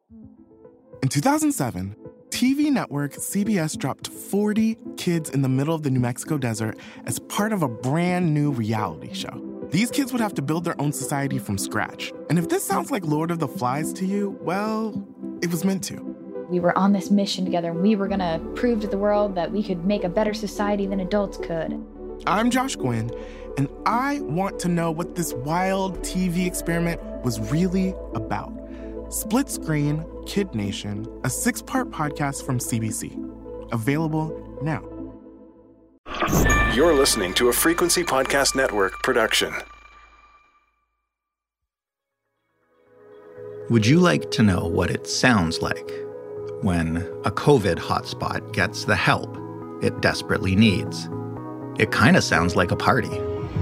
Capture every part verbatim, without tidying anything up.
In two thousand seven, T V network C B S dropped forty kids in the middle of the New Mexico desert as part of a brand new reality show. These kids would have to build their own society from scratch. And if this sounds like Lord of the Flies to you, well, it was meant to. We were on this mission together, and we were going to prove to the world that we could make a better society than adults could. I'm Josh Gwynn, and I want to know what this wild T V experiment was really about. Split Screen, Kid Nation, a six-part podcast from C B C. Available now. You're listening to a Frequency Podcast Network production. Would you like to know what it sounds like when a COVID hotspot gets the help it desperately needs? It kind of sounds like a party.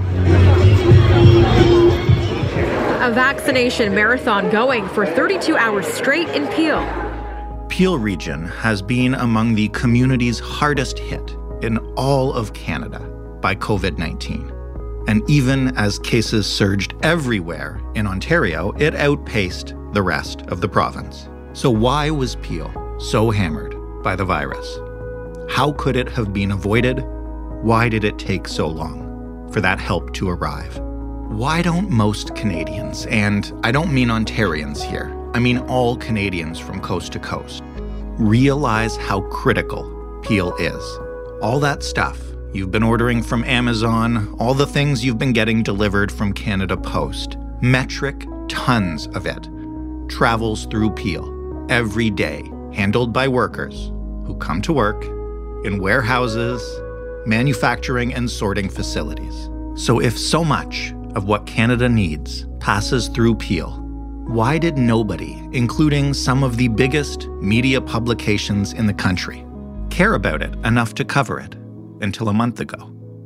A vaccination marathon going for thirty-two hours straight in Peel. Peel region has been among the communities hardest hit in all of Canada by COVID nineteen. And even as cases surged everywhere in Ontario, it outpaced the rest of the province. So why was Peel so hammered by the virus? How could it have been avoided? Why did it take so long for that help to arrive? Why don't most Canadians, and I don't mean Ontarians here, I mean all Canadians from coast to coast, realize how critical Peel is? All that stuff you've been ordering from Amazon, all the things you've been getting delivered from Canada Post, metric tons of it travels through Peel every day, handled by workers who come to work in warehouses, manufacturing and sorting facilities. So if so much of what Canada needs passes through Peel, why did nobody, including some of the biggest media publications in the country, care about it enough to cover it until a month ago?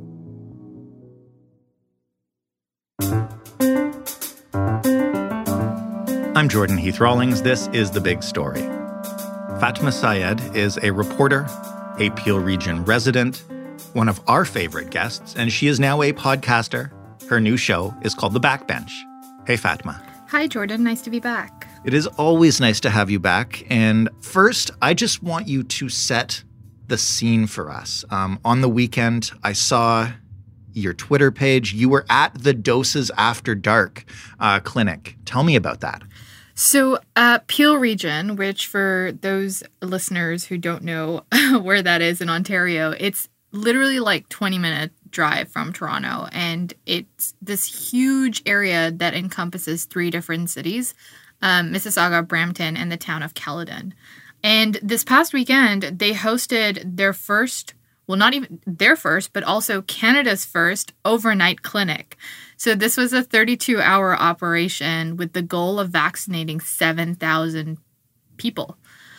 I'm Jordan Heath Rawlings. This is The Big Story. Fatma Syed is a reporter, a Peel Region resident, one of our favorite guests, and she is now a podcaster. Her new show is called The Backbench. Hey, Fatma. Hi, Jordan. Nice to be back. It is always nice to have you back. And first, I just want you to set the scene for us. Um, on the weekend, I saw your Twitter page. You were at the Doses After Dark uh, clinic. Tell me about that. So uh, Peel Region, which for those listeners who don't know where that is in Ontario, it's literally like twenty minute drive from Toronto. And it's this huge area that encompasses three different cities, um, Mississauga, Brampton, and the town of Caledon. And this past weekend, they hosted their first, well, not even their first, but also Canada's first overnight clinic. So this was a thirty-two hour operation with the goal of vaccinating seven thousand people.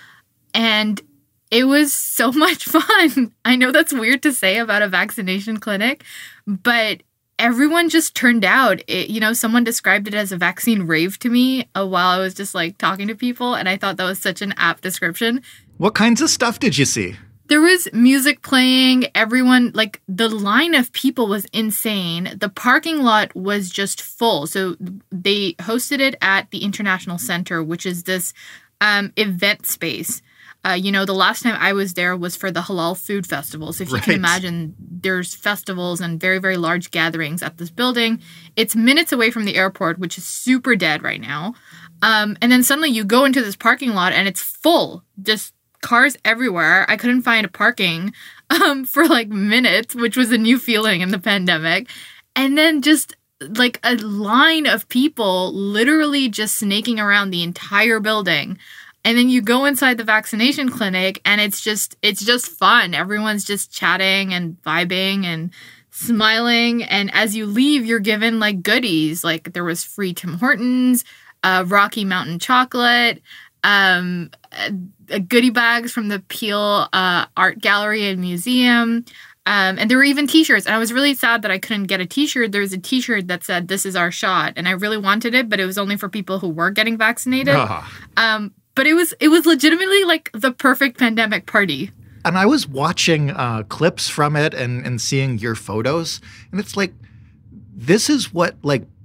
And it was so much fun. I know that's weird to say about a vaccination clinic, but everyone just turned out. It, you know, someone described it as a vaccine rave to me uh, while I was just like talking to people, and I thought that was such an apt description. What kinds of stuff did you see? There was music playing. Everyone, like, the line of people was insane. The parking lot was just full. So they hosted it at the International Center, which is this um, event space. Uh, you know, the last time I was there was for the Halal Food Festival. So if you Right. can imagine, there's festivals and very, very large gatherings at this building. It's minutes away from the airport, which is super dead right now. Um, and then suddenly you go into this parking lot and it's full, just cars everywhere. I couldn't find a parking um, for like minutes, which was a new feeling in the pandemic. And then just like a line of people literally just snaking around the entire building. And then you go inside the vaccination clinic and it's just it's just fun. Everyone's just chatting and vibing and smiling. And as you leave, you're given like goodies. Like there was free Tim Hortons, uh, Rocky Mountain chocolate, um, uh, goodie bags from the Peel uh, Art Gallery and Museum. Um, and there were even t-shirts. And I was really sad that I couldn't get a t-shirt. There was a t-shirt that said, "This is our shot." And I really wanted it, but it was only for people who were getting vaccinated. Oh. Um, but it was it was legitimately like the perfect pandemic party. And I was watching uh, clips from it and, and seeing your photos. And it's like, this is what like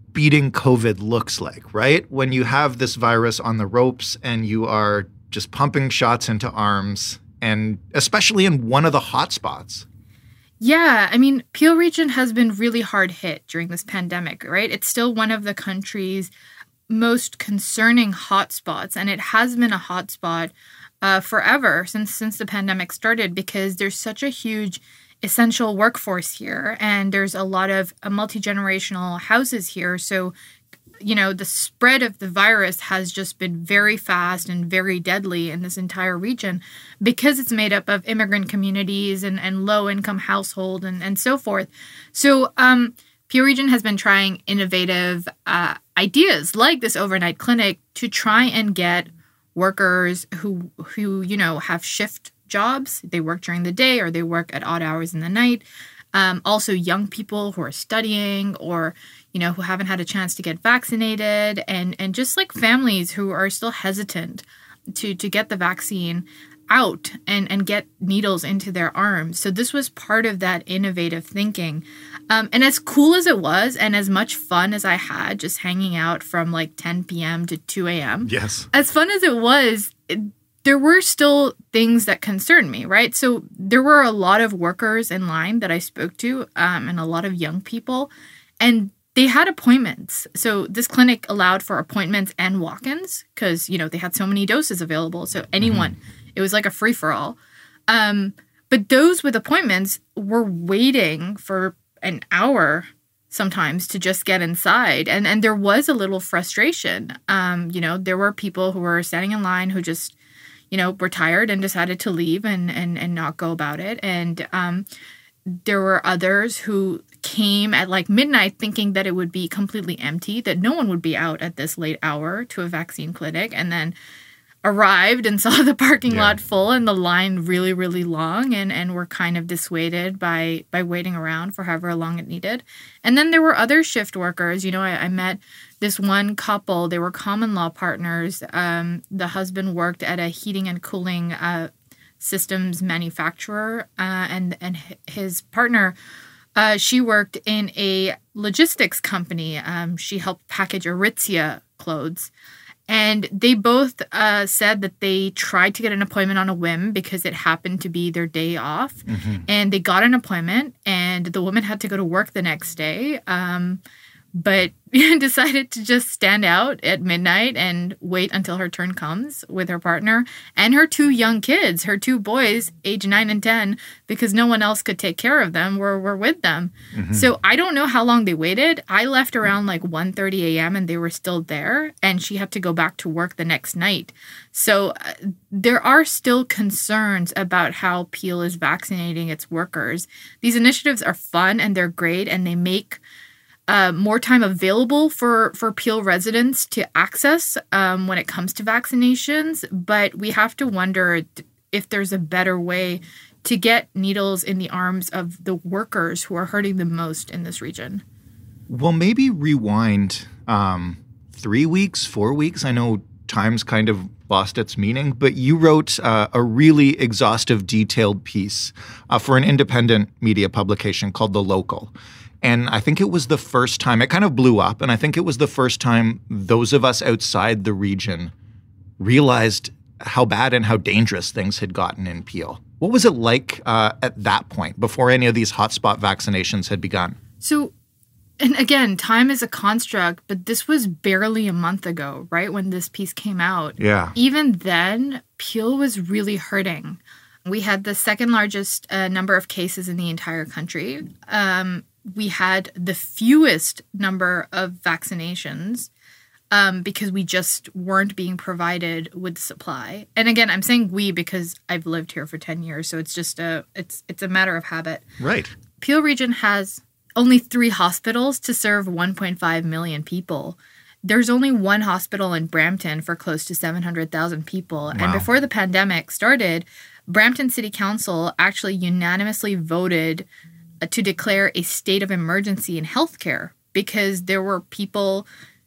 beating COVID looks like, right? When you have this virus on the ropes and you are just pumping shots into arms, and especially in one of the hot spots. Yeah, I mean, Peel Region has been really hard hit during this pandemic, right? It's still one of the country's most concerning hotspots, and it has been a hotspot uh, forever since since the pandemic started, because there's such a huge essential workforce here, and there's a lot of uh, multi-generational houses here. So, you know, the spread of the virus has just been very fast and very deadly in this entire region because it's made up of immigrant communities and, and low-income households and, and so forth. So um, Peel Region has been trying innovative uh, ideas like this overnight clinic to try and get workers who, who you know, have shift jobs. They work during the day or they work at odd hours in the night. Um, also young people who are studying or, you know, who haven't had a chance to get vaccinated, and, and just like families who are still hesitant to, to get the vaccine out and, and get needles into their arms. So this was part of that innovative thinking. Um, and as cool as it was and as much fun as I had just hanging out from like ten p.m. to two a.m. Yes. As fun as it was, it, there were still things that concerned me, right? So there were a lot of workers in line that I spoke to um, and a lot of young people, and they had appointments. So this clinic allowed for appointments and walk-ins because, you know, they had so many doses available. So anyone, mm-hmm. It was like a free-for-all. Um, but those with appointments were waiting for an hour sometimes to just get inside. And, and there was a little frustration. Um, you know, there were people who were standing in line who just, you know, were tired and decided to leave and and, and not go about it. And um, there were others who came at like midnight thinking that it would be completely empty, that no one would be out at this late hour to a vaccine clinic, and then arrived and saw the parking yeah. lot full and the line really, really long, and, and were kind of dissuaded by by waiting around for however long it needed. And then there were other shift workers. You know, I, I met this one couple. They were common law partners. Um, the husband worked at a heating and cooling uh, systems manufacturer, uh, and, and his partner, uh, she worked in a logistics company. Um, she helped package Aritzia clothes. And they both uh, said that they tried to get an appointment on a whim because it happened to be their day off. Mm-hmm. And they got an appointment, and the woman had to go to work the next day, um, but decided to just stand out at midnight and wait until her turn comes with her partner and her two young kids, her two boys, age nine and ten, because no one else could take care of them, were, were with them. Mm-hmm. So I don't know how long they waited. I left around like one thirty a.m. and they were still there, and she had to go back to work the next night. So uh, there are still concerns about how Peel is vaccinating its workers. These initiatives are fun and they're great, and they make Uh, more time available for, for Peel residents to access um, when it comes to vaccinations. But we have to wonder if there's a better way to get needles in the arms of the workers who are hurting the most in this region. Well, maybe rewind um, three weeks, four weeks. I know time's kind of lost its meaning, but you wrote uh, a really exhaustive, detailed piece uh, for an independent media publication called The Local. And I think it was the first time, it kind of blew up, and I think it was the first time those of us outside the region realized how bad and how dangerous things had gotten in Peel. What was it like uh, at that point, before any of these hotspot vaccinations had begun? So, and again, time is a construct, but this was barely a month ago, right, when this piece came out. Yeah. Even then, Peel was really hurting. We had the second largest uh, number of cases in the entire country. Um, we had the fewest number of vaccinations um, because we just weren't being provided with supply. And again, I'm saying we because I've lived here for ten years, so it's just a it's it's a matter of habit. Right. Peel Region has only three hospitals to serve one point five million people. There's only one hospital in Brampton for close to seven hundred thousand people. Wow. And before the pandemic started, Brampton City Council actually unanimously voted to declare a state of emergency in healthcare because there were people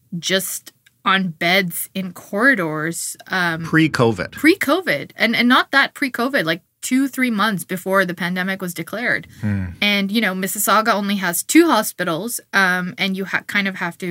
just on beds in corridors. Um, pre-COVID. Pre-COVID. And, and not that pre-COVID, like two, three months before the pandemic was declared. Hmm. And, you know, Mississauga only has two hospitals, um, and you ha- kind of have to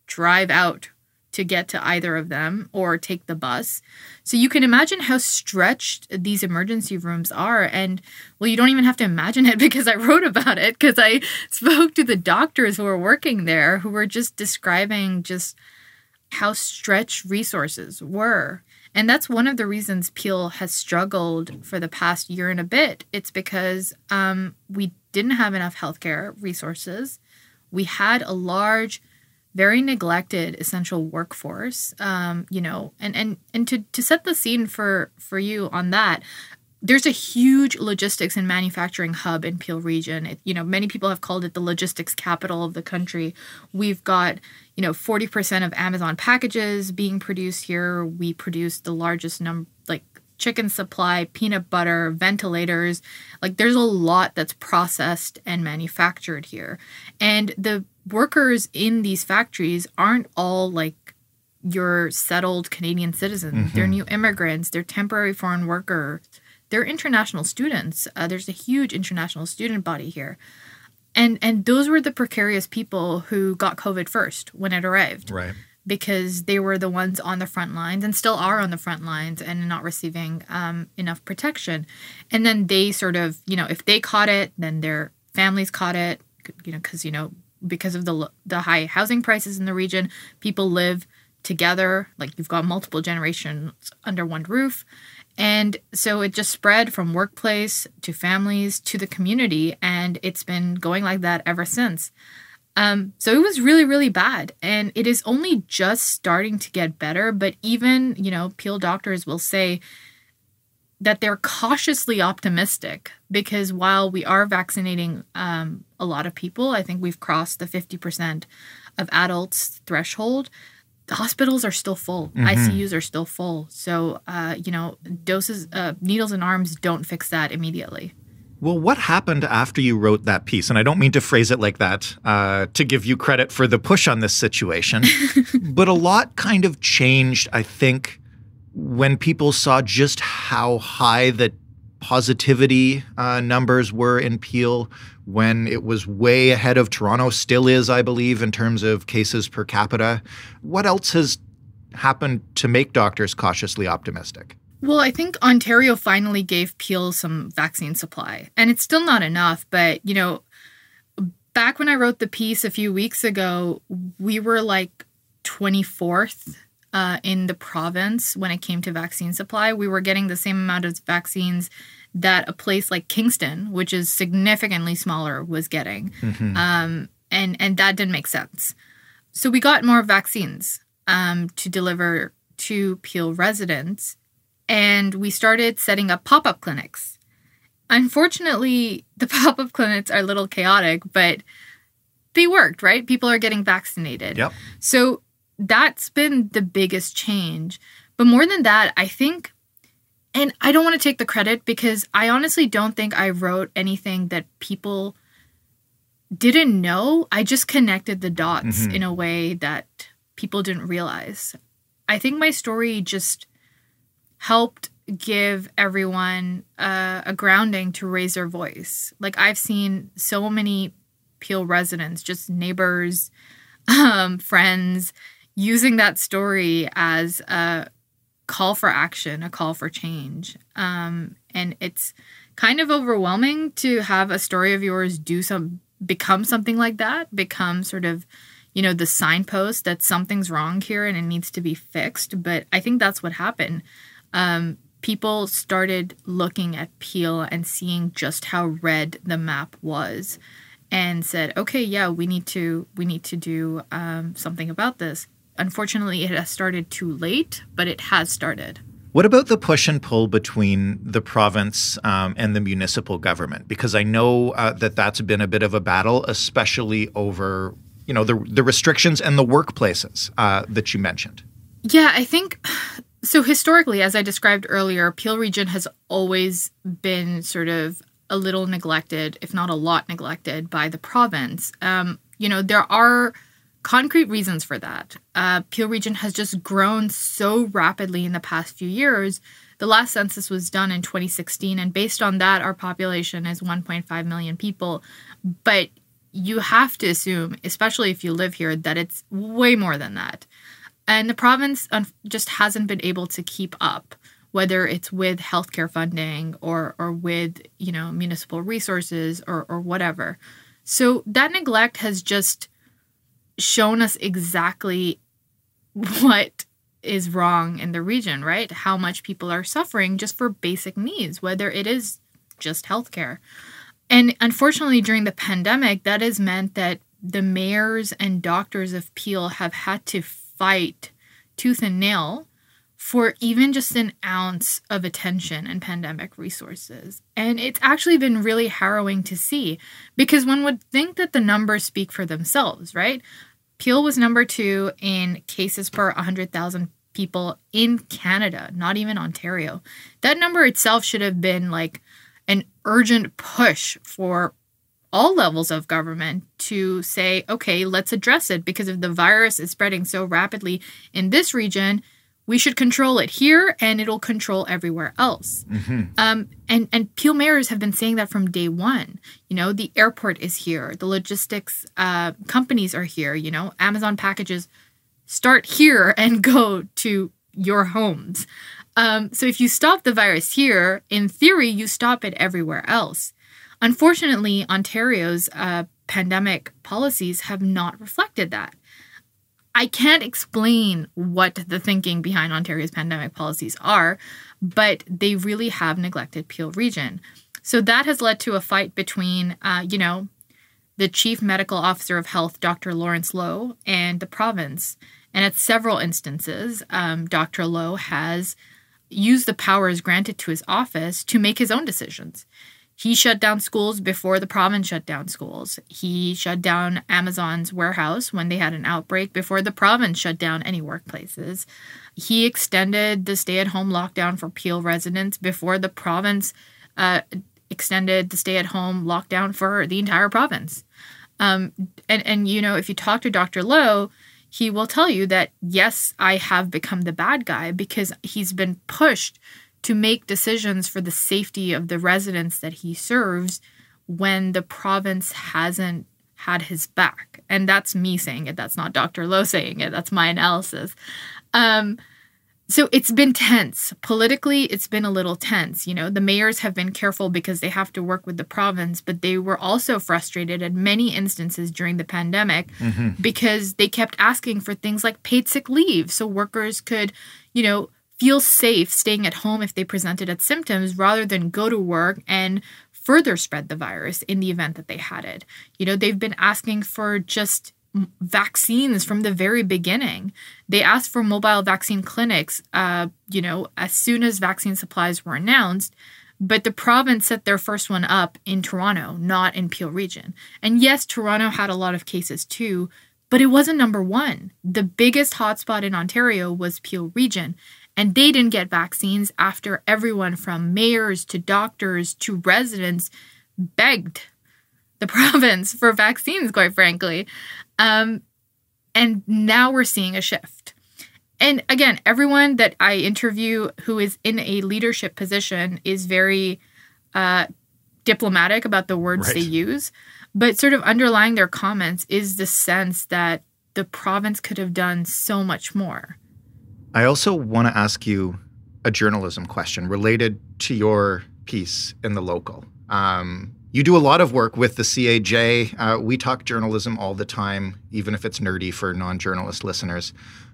drive out to get to either of them or take the bus. So you can imagine how stretched these emergency rooms are. And, well, you don't even have to imagine it because I wrote about it, because I spoke to the doctors who were working there who were just describing just how stretched resources were. And that's one of the reasons Peel has struggled for the past year and a bit. It's because um, we didn't have enough healthcare resources. We had a large, very neglected essential workforce, um, you know, and, and, and to, to set the scene for, for you on that, there's a huge logistics and manufacturing hub in Peel region. It, you know, many people have called it the logistics capital of the country. We've got, you know, forty percent of Amazon packages being produced here. We produce the largest number, like chicken supply, peanut butter, ventilators. Like there's a lot that's processed and manufactured here. And the workers in these factories aren't all like your settled Canadian citizens. Mm-hmm. They're new immigrants. They're temporary foreign workers. They're international students. Uh, there's a huge international student body here. And and those were the precarious people who got COVID first when it arrived. Right. Because they were the ones on the front lines and still are on the front lines and not receiving um, enough protection. And then they sort of, you know, if they caught it, then their families caught it, you know, because, you know, because of the the high housing prices in the region, people live together. Like you've got multiple generations under one roof. And so it just spread from workplace to families to the community. And it's been going like that ever since. Um, so it was really, really bad. And it is only just starting to get better. But even, you know, Peel doctors will say that they're cautiously optimistic because while we are vaccinating um, a lot of people, I think we've crossed the fifty percent of adults threshold. The hospitals are still full. Mm-hmm. I C Us are still full. So, uh, you know, doses, uh, needles and arms don't fix that immediately. Well, what happened after you wrote that piece? And I don't mean to phrase it like that uh, to give you credit for the push on this situation, but a lot kind of changed, I think, when people saw just how high the positivity uh, numbers were in Peel, when it was way ahead of Toronto, still is, I believe, in terms of cases per capita. What else has happened to make doctors cautiously optimistic? Well, I think Ontario finally gave Peel some vaccine supply, and it's still not enough. But, you know, back when I wrote the piece a few weeks ago, we were like twenty-fourth uh, in the province when it came to vaccine supply. We were getting the same amount of vaccines that a place like Kingston, which is significantly smaller, was getting. Mm-hmm. Um, and, and that didn't make sense. So we got more vaccines um, to deliver to Peel residents. And we started setting up pop-up clinics. Unfortunately, the pop-up clinics are a little chaotic, but they worked, right? People are getting vaccinated. Yep. So that's been the biggest change. But more than that, I think, and I don't want to take the credit because I honestly don't think I wrote anything that people didn't know. I just connected the dots mm-hmm. in a way that people didn't realize. I think my story just helped give everyone uh, a grounding to raise their voice. Like I've seen so many Peel residents, just neighbors, um, friends, using that story as a call for action, a call for change. Um, and it's kind of overwhelming to have a story of yours do some, become something like that, become sort of, you know, the signpost that something's wrong here and it needs to be fixed. But I think that's what happened. Um, people started looking at Peel and seeing just how red the map was and said, okay, yeah, we need to, we need to do um, something about this. Unfortunately, it has started too late, but it has started. What about the push and pull between the province um, and the municipal government? Because I know uh, that that's been a bit of a battle, especially over, you know, the the restrictions and the workplaces uh, that you mentioned. Yeah, I think so. Historically, as I described earlier, Peel region has always been sort of a little neglected, if not a lot neglected, by the province. Um, you know, there are concrete reasons for that. Uh, Peel region has just grown so rapidly in the past few years. The last census was done in twenty sixteen, and based on that, our population is one point five million people. But you have to assume, especially if you live here, that it's way more than that. And the province just hasn't been able to keep up, whether it's with healthcare funding or or with, you know, municipal resources or or whatever. So that neglect has just shown us exactly what is wrong in the region, right? How much people are suffering just for basic needs, whether it is just healthcare. And unfortunately, during the pandemic, that has meant that the mayors and doctors of Peel have had to fight tooth and nail for even just an ounce of attention and pandemic resources. And it's actually been really harrowing to see, because one would think that the numbers speak for themselves, right? Peel was number two in cases per one hundred thousand people in Canada, not even Ontario. That number itself should have been like an urgent push for all levels of government to say, okay, let's address it, because if the virus is spreading so rapidly in this region, we should control it here and it'll control everywhere else. Mm-hmm. Um, and, and Peel mayors have been saying that from day one. You know, the airport is here. The logistics uh, companies are here. You know, Amazon packages start here and go to your homes. Um, so if you stop the virus here, in theory, you stop it everywhere else. Unfortunately, Ontario's uh, pandemic policies have not reflected that. I can't explain what the thinking behind Ontario's pandemic policies are, but they really have neglected Peel Region. So that has led to a fight between, uh, you know, the Chief Medical Officer of Health, Doctor Lawrence Loh, and the province. And at several instances, um, Doctor Loh has used the powers granted to his office to make his own decisions. He shut down schools before the province shut down schools. He shut down Amazon's warehouse when they had an outbreak before the province shut down any workplaces. He extended the stay-at-home lockdown for Peel residents before the province uh, extended the stay-at-home lockdown for the entire province. Um, and, and, you know, if you talk to Doctor Loh, he will tell you that, yes, I have become the bad guy because he's been pushed to make decisions for the safety of the residents that he serves when the province hasn't had his back. And that's me saying it. That's not Doctor Loh saying it. That's my analysis. Um, so it's been tense. Politically, it's been a little tense. You know, the mayors have been careful because they have to work with the province, but they were also frustrated at many instances during the pandemic mm-hmm. because they kept asking for things like paid sick leave so workers could, you know, feel safe staying at home if they presented at symptoms rather than go to work and further spread the virus in the event that they had it. You know, they've been asking for just vaccines from the very beginning. They asked for mobile vaccine clinics, uh, you know, as soon as vaccine supplies were announced, but the province set their first one up in Toronto, not in Peel Region. And yes, Toronto had a lot of cases too, but it wasn't number one. The biggest hotspot in Ontario was Peel Region. And they didn't get vaccines after everyone from mayors to doctors to residents begged the province for vaccines, quite frankly. Um, and now we're seeing a shift. And again, everyone that I interview who is in a leadership position is very uh, diplomatic about the words right. they use. But sort of underlying their comments is the sense that the province could have done so much more. I also want to ask you a journalism question related to your piece in The Local. Um, you do a lot of work with the C A J. Uh, we talk journalism all the time, even if it's nerdy for non-journalist listeners.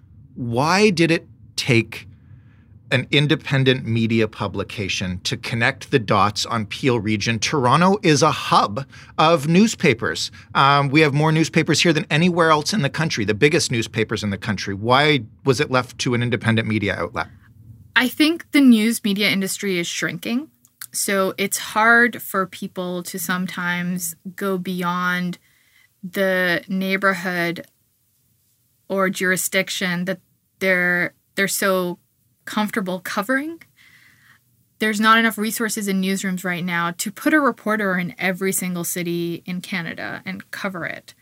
Why did it take an independent media publication to connect the dots on Peel Region? Toronto is a hub of newspapers. Um, we have more newspapers here than anywhere else in the country, the biggest newspapers in the country. Why was it left to an independent media outlet? I think the news media industry is shrinking. So it's hard for people to sometimes go beyond the neighborhood or jurisdiction that they're they're so comfortable covering. There's not enough resources in newsrooms right now to put a reporter in every single city in Canada and cover it.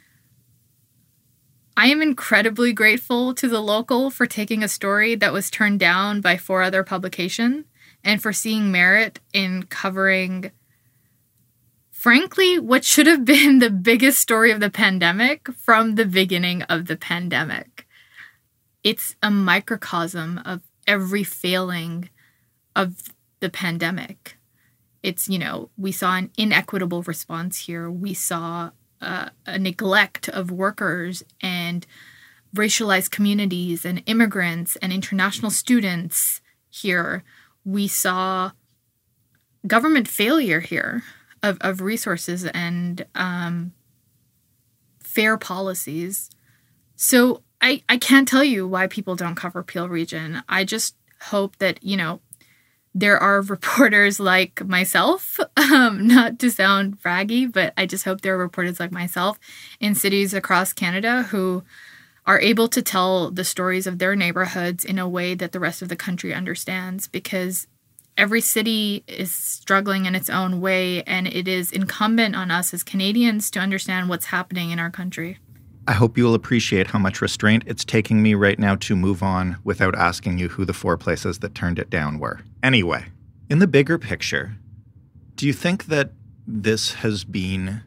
I am incredibly grateful to The Local for taking a story that was turned down by four other publications and for seeing merit in covering frankly, what should have been the biggest story of the pandemic from the beginning of the pandemic. It's a microcosm of every failing of the pandemic. It's, you know, we saw an inequitable response here. We saw uh, a neglect of workers and racialized communities and immigrants and international students here. We saw government failure here of, of resources and um, fair policies. So I, I can't tell you why people don't cover Peel Region. I just hope that, you know, there are reporters like myself, um, not to sound braggy, but I just hope there are reporters like myself in cities across Canada who are able to tell the stories of their neighborhoods in a way that the rest of the country understands, because every city is struggling in its own way, and it is incumbent on us as Canadians to understand what's happening in our country. I hope you'll appreciate how much restraint it's taking me right now to move on without asking you who the four places that turned it down were. Anyway, in the bigger picture, do you think that this has been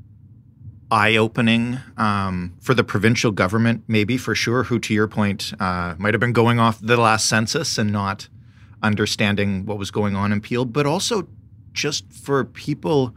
eye-opening um, for the provincial government, maybe for sure, who, to your point, uh, might have been going off the last census and not understanding what was going on in Peel, but also just for people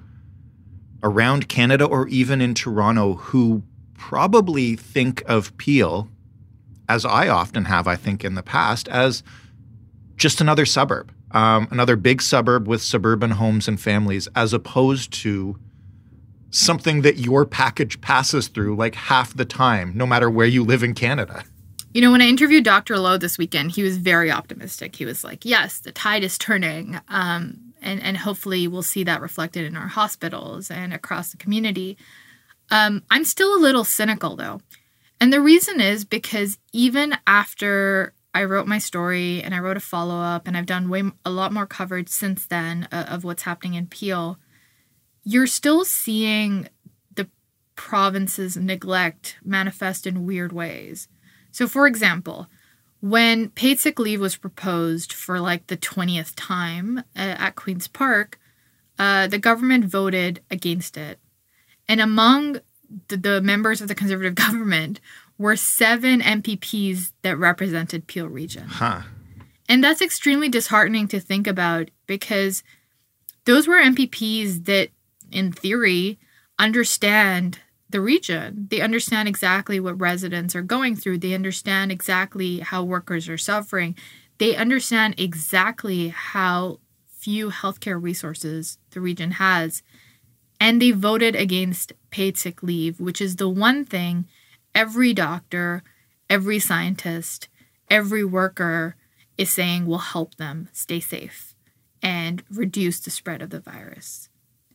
around Canada or even in Toronto who probably think of Peel, as I often have, I think, in the past, as just another suburb, um, another big suburb with suburban homes and families, as opposed to something that your package passes through like half the time, no matter where you live in Canada. You know, when I interviewed Doctor Lowe this weekend, he was very optimistic. He was like, yes, the tide is turning, um, and, and hopefully we'll see that reflected in our hospitals and across the community. Um, I'm still a little cynical, though. And the reason is because even after I wrote my story and I wrote a follow-up and I've done way a lot more coverage since then uh, of what's happening in Peel, you're still seeing the province's neglect manifest in weird ways. So, for example, when paid sick leave was proposed for like the twentieth time uh, at Queen's Park, uh, the government voted against it. And among the, the members of the Conservative government were seven M P Ps that represented Peel Region. Huh. And that's extremely disheartening to think about, because those were M P Ps that, in theory, understand the region. They understand exactly what residents are going through. They understand exactly how workers are suffering. They understand exactly how few healthcare resources the region has. And they voted against paid sick leave, which is the one thing every doctor, every scientist, every worker is saying will help them stay safe and reduce the spread of the virus.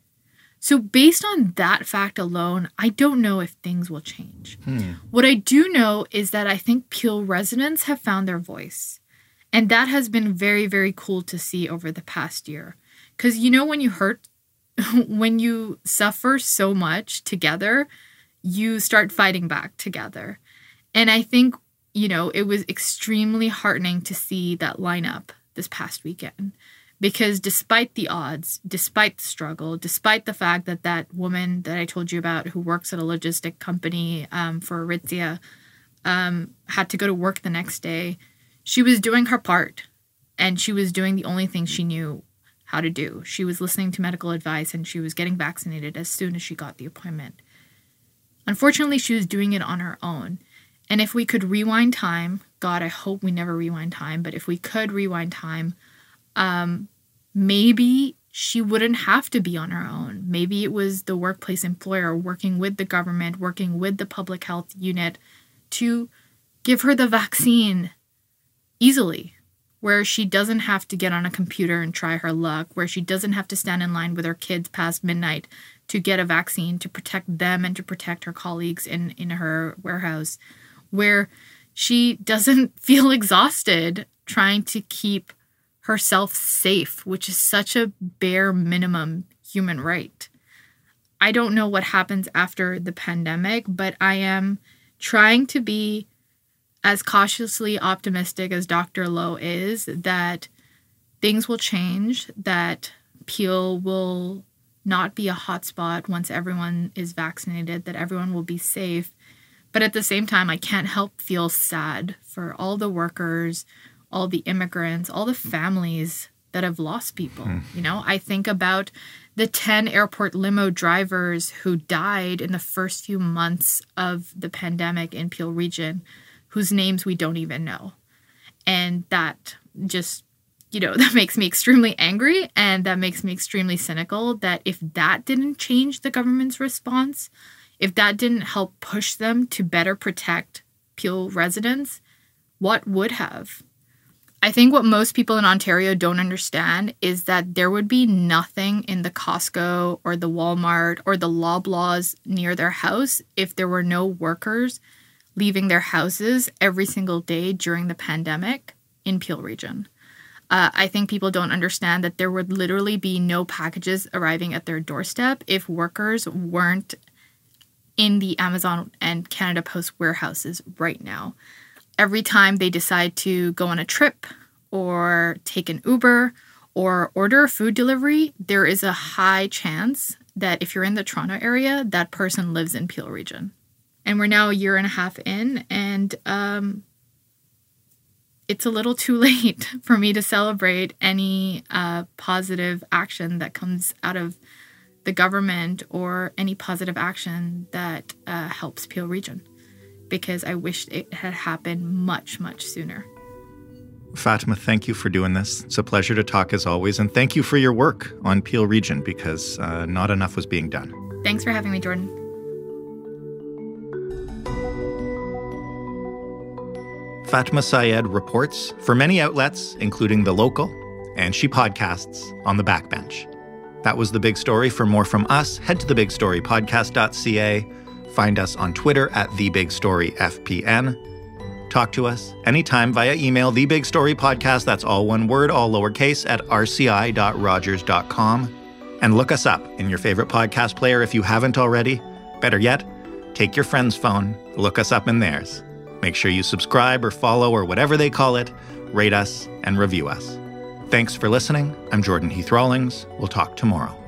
So based on that fact alone, I don't know if things will change. Hmm. What I do know is that I think Peel residents have found their voice. And that has been very, very cool to see over the past year. Because, you know, when you hurt, when you suffer so much together, you start fighting back together. And I think, you know, it was extremely heartening to see that lineup this past weekend. Because despite the odds, despite the struggle, despite the fact that that woman that I told you about who works at a logistic company um, for Aritzia um, had to go to work the next day, she was doing her part, and she was doing the only thing she knew how to do. She was listening to medical advice, and she was getting vaccinated as soon as she got the appointment. Unfortunately, she was doing it on her own. And if we could rewind time, God, I hope we never rewind time, but if we could rewind time, um, maybe she wouldn't have to be on her own. Maybe it was the workplace employer working with the government, working with the public health unit to give her the vaccine easily, where she doesn't have to get on a computer and try her luck, where she doesn't have to stand in line with her kids past midnight to get a vaccine to protect them and to protect her colleagues in, in her warehouse, where she doesn't feel exhausted trying to keep herself safe, which is such a bare minimum human right. I don't know what happens after the pandemic, but I am trying to be as cautiously optimistic as Doctor Lowe is that things will change, that Peel will not be a hotspot once everyone is vaccinated, that everyone will be safe. But at the same time, I can't help feel sad for all the workers, all the immigrants, all the families that have lost people. Mm. You know, I think about the ten airport limo drivers who died in the first few months of the pandemic in Peel Region, whose names we don't even know. And that just, you know, that makes me extremely angry, and that makes me extremely cynical that if that didn't change the government's response, if that didn't help push them to better protect Peel residents, what would have? I think what most people in Ontario don't understand is that there would be nothing in the Costco or the Walmart or the Loblaws near their house if there were no workers leaving their houses every single day during the pandemic in Peel Region. Uh, I think people don't understand that there would literally be no packages arriving at their doorstep if workers weren't in the Amazon and Canada Post warehouses right now. Every time they decide to go on a trip or take an Uber or order a food delivery, there is a high chance that if you're in the Toronto area, that person lives in Peel Region. And we're now a year and a half in, and um, it's a little too late for me to celebrate any uh, positive action that comes out of the government or any positive action that uh, helps Peel Region, because I wish it had happened much, much sooner. Fatima, thank you for doing this. It's a pleasure to talk as always, and thank you for your work on Peel Region, because uh, not enough was being done. Thanks for having me, Jordan. Fatma Syed reports for many outlets, including The Local, and she podcasts on The Backbench. That was The Big Story. For more from us, head to the big story podcast dot c a. Find us on Twitter at The Big Story F P N. Talk to us anytime via email, The Big Story Podcast, that's all one word, all lowercase, at r c i dot rogers dot com. And look us up in your favorite podcast player if you haven't already. Better yet, take your friend's phone, look us up in theirs. Make sure you subscribe or follow or whatever they call it, rate us, and review us. Thanks for listening. I'm Jordan Heath Rawlings. We'll talk tomorrow.